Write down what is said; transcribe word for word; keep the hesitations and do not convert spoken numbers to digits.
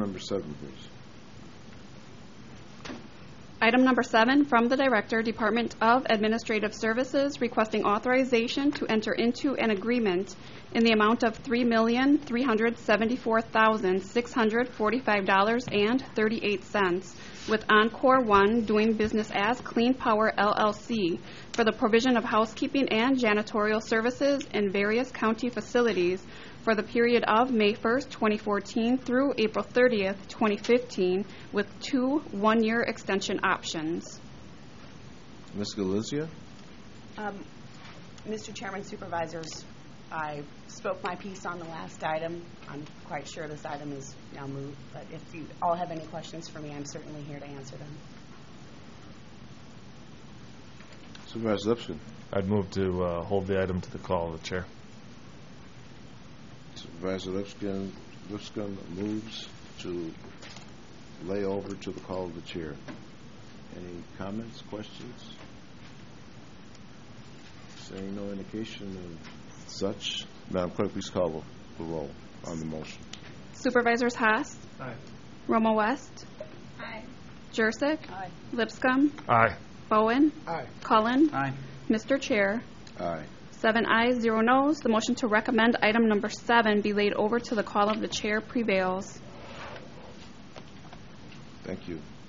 number seven, please. Item number seven, from the Director, Department of Administrative Services, requesting authorization to enter into an agreement in the amount of three million three hundred seventy-four thousand six hundred forty-five dollars and thirty-eight cents with Encore One, doing business as Clean Power L L C, for the provision of housekeeping and janitorial services in various county facilities for the period of May first, twenty fourteen through April thirtieth, twenty fifteen, with two one-year extension options. Miz Galizia? Um, Mister Chairman, Supervisors, I spoke my piece on the last item. I'm quite sure this item is now moved, but if you all have any questions for me, I'm certainly here to answer them. Supervisor Lipscomb? I'd move to uh, hold the item to the call of the chair. Supervisor Lipscomb, Lipscomb moves to lay over to the call of the chair. Any comments, questions? Seeing no indication of such, Madam Clerk, please call the roll on the motion. Supervisors Haas? Aye. Romo West? Aye. Jursic? Aye. Lipscomb? Aye. Bowen? Aye. Cullen? Aye. Mister Chair, Aye. seven ayes, zero noes. The motion to recommend item number seven be laid over to the call of the chair prevails. Thank you.